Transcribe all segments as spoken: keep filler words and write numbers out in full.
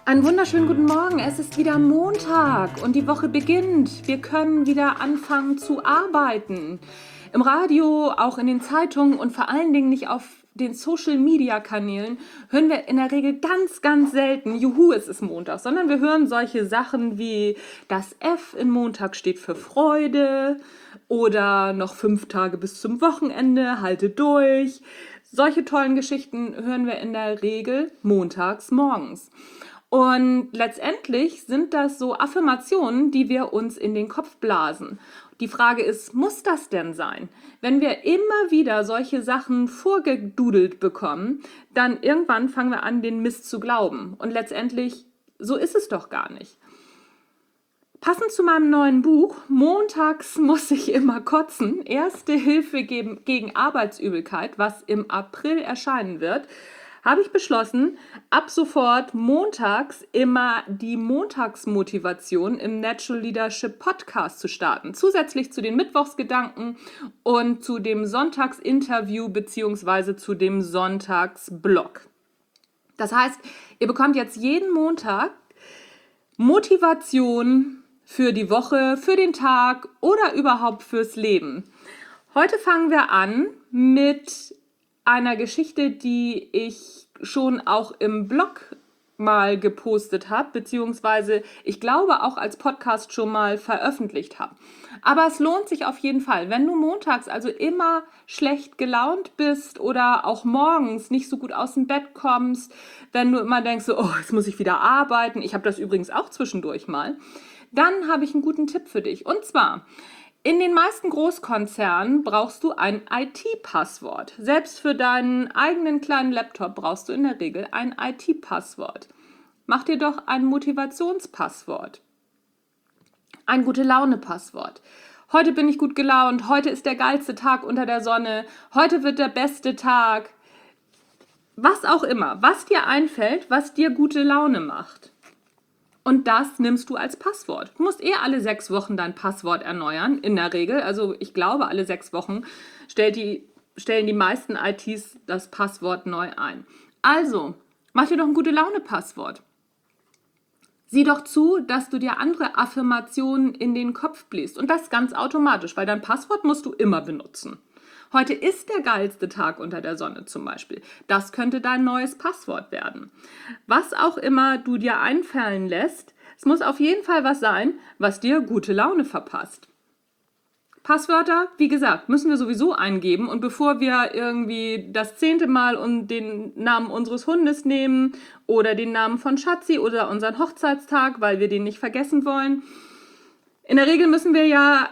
Einen wunderschönen guten Morgen. Es ist wieder Montag und die Woche beginnt. Wir können wieder anfangen zu arbeiten. Im Radio, auch in den Zeitungen und vor allen Dingen nicht auf den Social-Media-Kanälen hören wir in der Regel ganz, ganz selten, juhu, es ist Montag, sondern wir hören solche Sachen wie das F in Montag steht für Freude oder noch fünf Tage bis zum Wochenende, halte durch. Solche tollen Geschichten hören wir in der Regel montags morgens. Und letztendlich sind das so Affirmationen, die wir uns in den Kopf blasen. Die Frage ist, muss das denn sein? Wenn wir immer wieder solche Sachen vorgedudelt bekommen, dann irgendwann fangen wir an, den Mist zu glauben. Und letztendlich, so ist es doch gar nicht. Passend zu meinem neuen Buch, Montags muss ich immer kotzen, Erste Hilfe gegen, gegen Arbeitsübelkeit, was im April erscheinen wird, habe ich beschlossen, ab sofort montags immer die Montagsmotivation im Natural Leadership Podcast zu starten. Zusätzlich zu den Mittwochsgedanken und zu dem Sonntagsinterview bzw. zu dem Sonntagsblog. Das heißt, ihr bekommt jetzt jeden Montag Motivation für die Woche, für den Tag oder überhaupt fürs Leben. Heute fangen wir an mit einer Geschichte, die ich schon auch im Blog mal gepostet habe, beziehungsweise ich glaube auch als Podcast schon mal veröffentlicht habe. Aber es lohnt sich auf jeden Fall, wenn du montags also immer schlecht gelaunt bist oder auch morgens nicht so gut aus dem Bett kommst, wenn du immer denkst, so, oh, jetzt muss ich wieder arbeiten, ich habe das übrigens auch zwischendurch mal, dann habe ich einen guten Tipp für dich. Und zwar, in den meisten Großkonzernen brauchst du ein I T-Passwort. Selbst für deinen eigenen kleinen Laptop brauchst du in der Regel ein I T-Passwort. Mach dir doch ein Motivationspasswort. Ein Gute-Laune-Passwort. Heute bin ich gut gelaunt, heute ist der geilste Tag unter der Sonne, heute wird der beste Tag. Was auch immer, was dir einfällt, was dir gute Laune macht. Und das nimmst du als Passwort. Du musst eh alle sechs Wochen dein Passwort erneuern, in der Regel. Also ich glaube, alle sechs Wochen stellt die, stellen die meisten I Ts das Passwort neu ein. Also, mach dir doch ein Gute-Laune-Passwort. Sieh doch zu, dass du dir andere Affirmationen in den Kopf bläst. Und das ganz automatisch, weil dein Passwort musst du immer benutzen. Heute ist der geilste Tag unter der Sonne zum Beispiel. Das könnte dein neues Passwort werden. Was auch immer du dir einfallen lässt, es muss auf jeden Fall was sein, was dir gute Laune verpasst. Passwörter, wie gesagt, müssen wir sowieso eingeben. Und bevor wir irgendwie das zehnte Mal den Namen unseres Hundes nehmen oder den Namen von Schatzi oder unseren Hochzeitstag, weil wir den nicht vergessen wollen, in der Regel müssen wir ja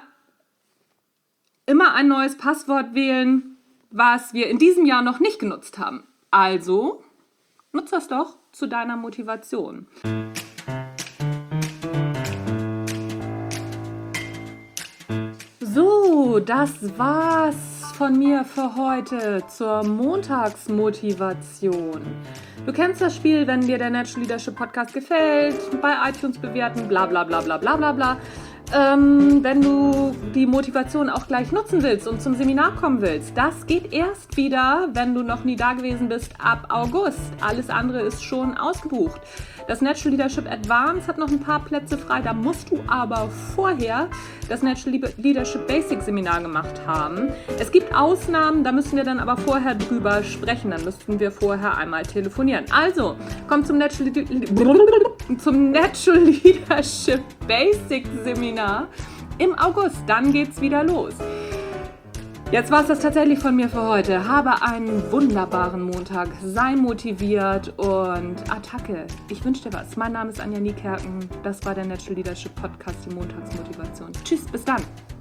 immer ein neues Passwort wählen, was wir in diesem Jahr noch nicht genutzt haben. Also, nutz das doch zu deiner Motivation. So, das war's von mir für heute zur Montagsmotivation. Du kennst das Spiel, wenn dir der Natural Leadership Podcast gefällt, bei iTunes bewerten, bla bla bla bla bla bla bla. Ähm, wenn du die Motivation auch gleich nutzen willst und zum Seminar kommen willst, das geht erst wieder, wenn du noch nie da gewesen bist, ab August. Alles andere ist schon ausgebucht. Das Natural Leadership Advanced hat noch ein paar Plätze frei, da musst du aber vorher das Natural Leadership Basic Seminar gemacht haben. Es gibt Ausnahmen, da müssen wir dann aber vorher drüber sprechen, dann müssten wir vorher einmal telefonieren. Also, komm zum Natural, zum Natural Leadership Basic Seminar im August, dann geht's wieder los. Jetzt war es das tatsächlich von mir für heute. Habe einen wunderbaren Montag, sei motiviert und Attacke. Ich wünsche dir was. Mein Name ist Anja Niekerken. Das war der Natural Leadership Podcast, die Montagsmotivation. Tschüss, bis dann.